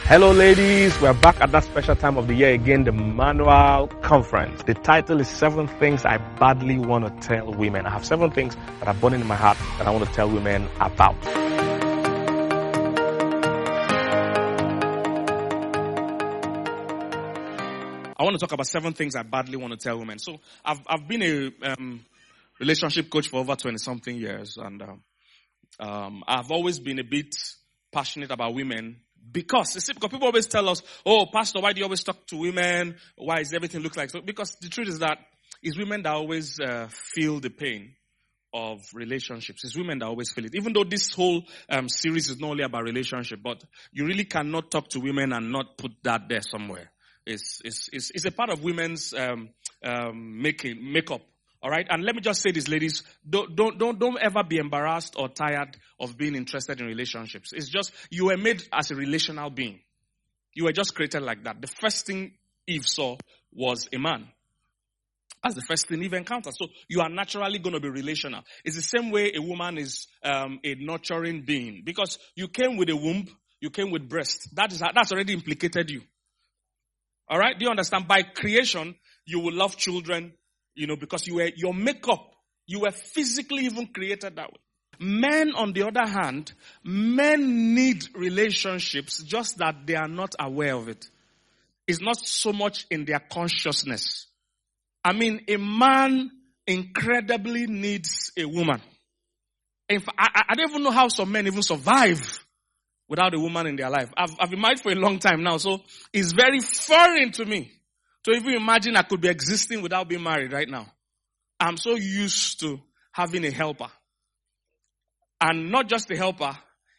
Hello ladies, we're back at that special time of the year again, the Manual Conference. The title is 7 Things I Badly Want to Tell Women. I have 7 things that are burning in my heart that I want to tell women about. I want to talk about 7 things I badly want to tell women. So I've been a relationship coach for over 20-something years, and I've always been a bit passionate about women. Because people always tell us, oh, pastor, why do you always talk to women? Why does everything look like so? Because the truth is that it's women that always feel the pain of relationships. It's women that always feel it. Even though this whole series is not only about relationship, but you really cannot talk to women and not put that there somewhere. It's a part of women's makeup. All right, and let me just say this, ladies: don't ever be embarrassed or tired of being interested in relationships. It's just you were made as a relational being. You were just created like that. The first thing Eve saw was a man. That's the first thing Eve encountered. So you are naturally going to be relational. It's the same way a woman is a nurturing being, because you came with a womb, you came with breast. That's already implicated you. All right, do you understand? By creation, you will love children. Because your makeup, you were physically even created that way. Men, on the other hand, men need relationships, just that they are not aware of it. It's not so much in their consciousness. I mean, a man incredibly needs a woman. In fact, I don't even know how some men even survive without a woman in their life. I've been married for a long time now, so it's very foreign to me. So even imagine I could be existing without being married right now. I'm so used to having a helper. And not just a helper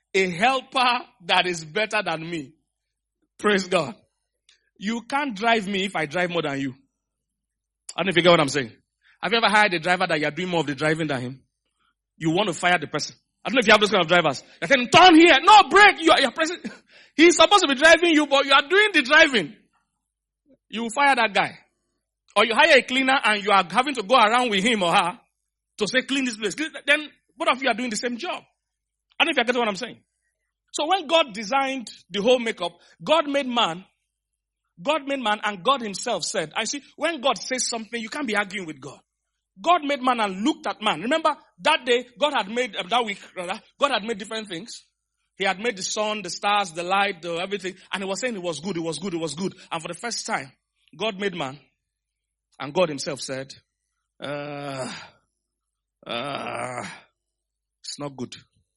that is better than me. Praise God. You can't drive me if I drive more than you. I don't know if you get what I'm saying. Have you ever hired a driver that you're doing more of the driving than him? You want to fire the person. I don't know if you have those kind of drivers. You're saying, turn here. No, brake. You're pressing. He's supposed to be driving you, but you are doing the driving. You will fire that guy. Or you hire a cleaner and you are having to go around with him or her to say, clean this place. Then both of you are doing the same job. I don't know if you get what I'm saying. So when God designed the whole makeup, God made man, and God himself said, I see, when God says something, you can't be arguing with God. God made man and looked at man. Remember, that day, God had made different things. He had made the sun, the stars, the light, everything. And he was saying it was good, it was good, it was good. And for the first time, God made man. And God himself said, it's not good.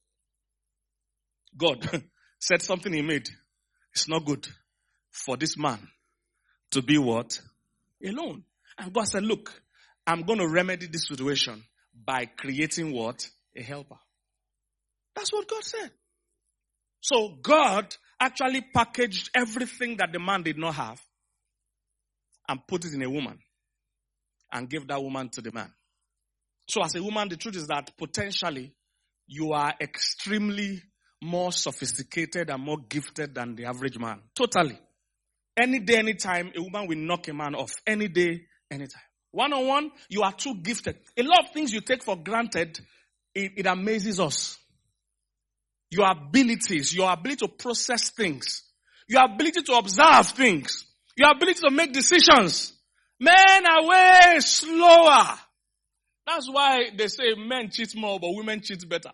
God said something he made. It's not good for this man to be what? Alone. And God said, look, I'm going to remedy this situation by creating what? A helper. That's what God said. So God actually packaged everything that the man did not have and put it in a woman and gave that woman to the man. So as a woman, the truth is that potentially you are extremely more sophisticated and more gifted than the average man. Totally. Any day, anytime, a woman will knock a man off. Any day, anytime. One-on-one, you are too gifted. A lot of things you take for granted, it amazes us. Your abilities, your ability to process things, your ability to observe things, your ability to make decisions. Men are way slower. That's why they say men cheat more, but women cheat better.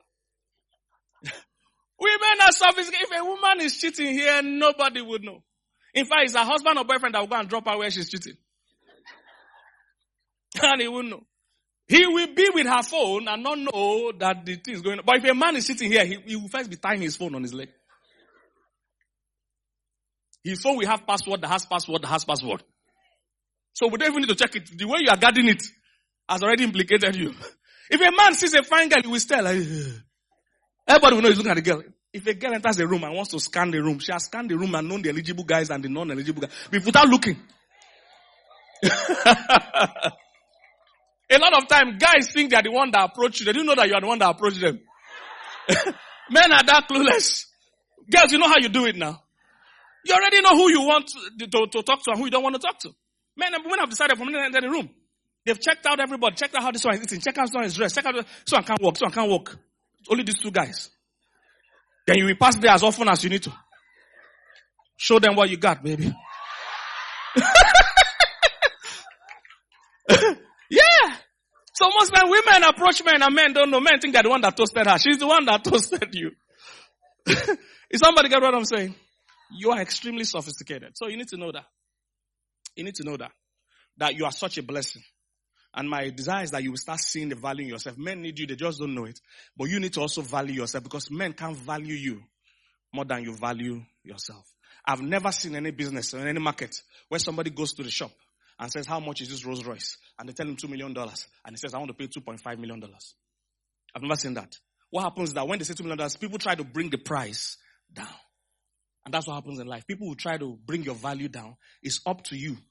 Women are sophisticated. If a woman is cheating here, nobody would know. In fact, it's her husband or boyfriend that will go and drop her where she's cheating. And he won't know. He will be with her phone and not know that the thing is going on. But if a man is sitting here, he will first be tying his phone on his leg. His phone will have password, that has password, that has password. So we don't even need to check it. The way you are guarding it has already implicated you. If a man sees a fine girl, he will stare like, everybody will know he's looking at the girl. If a girl enters a room and wants to scan the room, she has scanned the room and known the eligible guys and the non-eligible guys. Without looking. A lot of time, guys think they are the one that approach you. They don't know that you are the one that approached them. Men are that clueless. Girls, you know how you do it now. You already know who you want to talk to and who you don't want to talk to. Men and women have decided from the enter the room. They've checked out everybody. Checked out how this one is eating. Checked out this one is dressed. Checked out this one can't walk. This one can't walk. Only these 2 guys. Then you will pass there as often as you need to. Show them what you got, baby. Yeah. So most men, women approach men and men don't know. Men think they're the one that toasted her. She's the one that toasted you. Is somebody get what I'm saying? You are extremely sophisticated. So you need to know that. You need to know that. That you are such a blessing. And my desire is that you will start seeing the value in yourself. Men need you, they just don't know it. But you need to also value yourself because men can't value you more than you value yourself. I've never seen any business or any market where somebody goes to the shop and says, how much is this Rolls Royce? And they tell him $2 million. And he says, I want to pay $2.5 million. I've never seen that. What happens is that when they say $2 million, people try to bring the price down. And that's what happens in life. People will try to bring your value down. It's up to you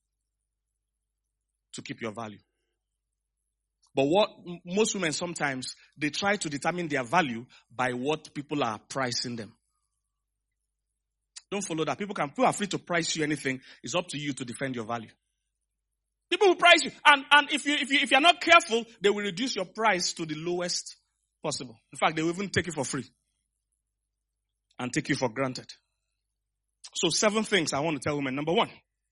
to keep your value. But what most women sometimes, they try to determine their value by what people are pricing them. Don't follow that. People are free to price you anything. It's up to you to defend your value. People will price you. And if you're not careful, they will reduce your price to the lowest possible. In fact, they will even take it for free. And take you for granted. So 7 things I want to tell women. Number 1.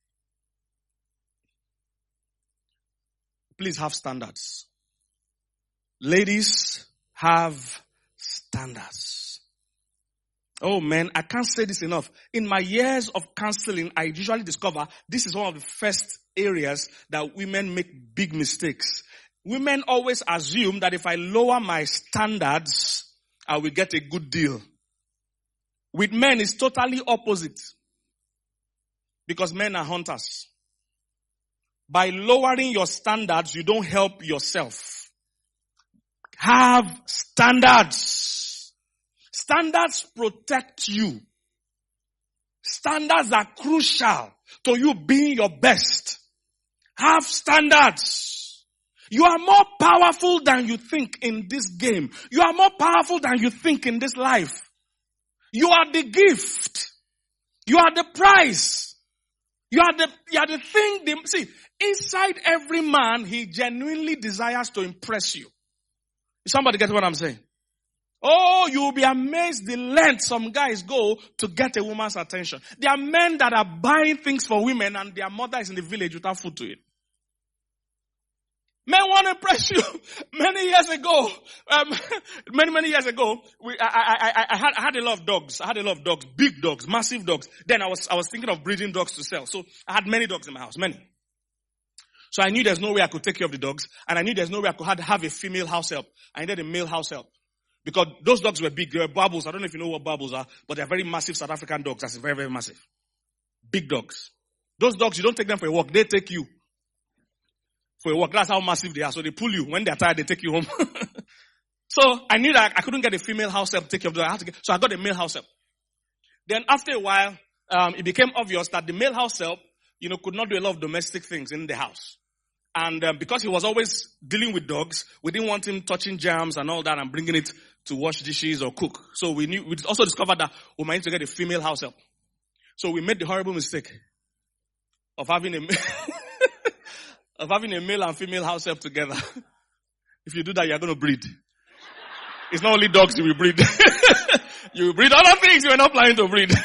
Please have standards. Ladies, have standards. Oh man, I can't say this enough. In my years of counseling, I usually discover this is one of the first areas that women make big mistakes. Women always assume that if I lower my standards, I will get a good deal. With men, it's totally opposite. Because men are hunters. By lowering your standards, you don't help yourself. Have standards. Standards protect you. Standards are crucial to you being your best. Have standards. You are more powerful than you think in this game. You are more powerful than you think in this life. You are the gift. You are the prize. You are the thing. See, inside every man, he genuinely desires to impress you. Somebody get what I'm saying? Oh, you will be amazed the length some guys go to get a woman's attention. There are men that are buying things for women and their mother is in the village without food to eat. Men want to impress you. Many years ago, many years ago, I had a lot of dogs. I had a lot of dogs, big dogs, massive dogs. Then I was thinking of breeding dogs to sell. So I had many dogs in my house, many. So I knew there's no way I could take care of the dogs, and I knew there's no way I could have a female house help. I needed a male house help. Because those dogs were big. They were babus. I don't know if you know what babus are, but they're very massive South African dogs. That's very, very massive. Big dogs. Those dogs, you don't take them for a walk. They take you for a walk. That's how massive they are. So they pull you. When they're tired, they take you home. So I knew that I couldn't get a female house help to take care of them. So I got a male house help. Then after a while, it became obvious that the male house help, could not do a lot of domestic things in the house. And because he was always dealing with dogs, we didn't want him touching germs and all that and bringing it to wash dishes or cook. So we also discovered that we might need to get a female house help. So we made the horrible mistake of having a male and female house help together. If you do that, you're going to breed. It's not only dogs you will breed. You will breed other things you are not planning to breed.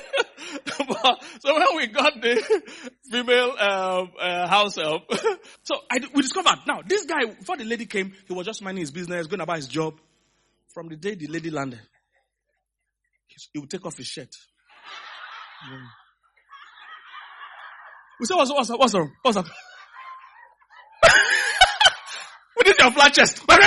So when we got the female house help, we discovered, now this guy, before the lady came, he was just minding his business, going about his job. From the day the lady landed, he would take off his shirt. We said, what's wrong? What's up? What is your flat chest? He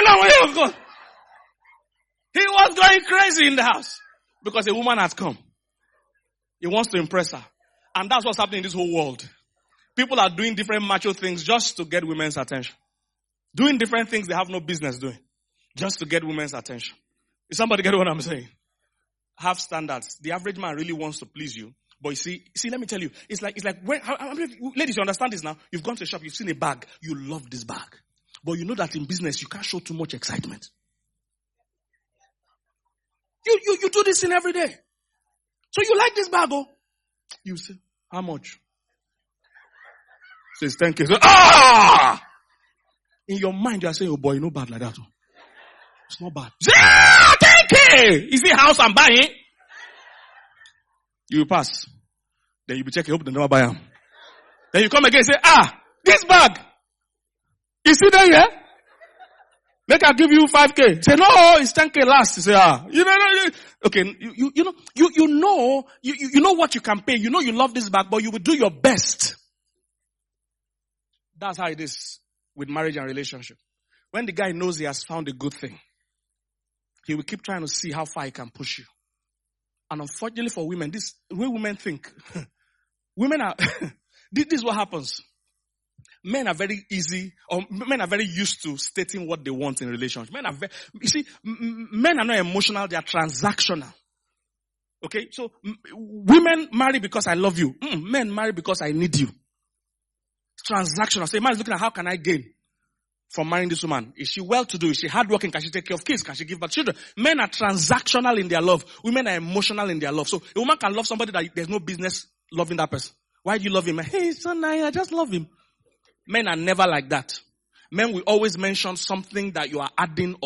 was going crazy in the house because a woman had come. He wants to impress her. And that's what's happening in this whole world. People are doing different macho things just to get women's attention. Doing different things they have no business doing. Just to get women's attention. Is somebody get what I'm saying? Have standards. The average man really wants to please you. But you see, let me tell you. It's like ladies, you understand this now? You've gone to a shop, you've seen a bag. You love this bag. But you know that in business, you can't show too much excitement. You do this thing every day. So you like this bag, oh? You say, how much? Says 10K. So, in your mind, you are saying, oh boy, you know bad like that. Oh. It's not bad. Say, 10K! Is it house I'm buying? You pass. Then you be checking, hope they never buy them. Then you come again and say, this bag. Is it there yet? Make I give you 5K. Say, no, it's 10K last. You say, okay, you know what you can pay. You know you love this bag, but you will do your best. That's how it is with marriage and relationship. When the guy knows he has found a good thing, he will keep trying to see how far he can push you. And unfortunately for women, this way women think, women are, this is what happens. Men are very easy, or men are very used to stating what they want in relationships. Men are not emotional, they are transactional. Okay, so women marry because I love you. Men marry because I need you. Transactional. So a man is looking at how can I gain from marrying this woman? Is she well-to-do? Is she hardworking? Can she take care of kids? Can she give back children? Men are transactional in their love. Women are emotional in their love. So a woman can love somebody that there's no business loving that person. Why do you love him? Hey, he's so nice. I just love him. Men are never like that. Men will always mention something that you are adding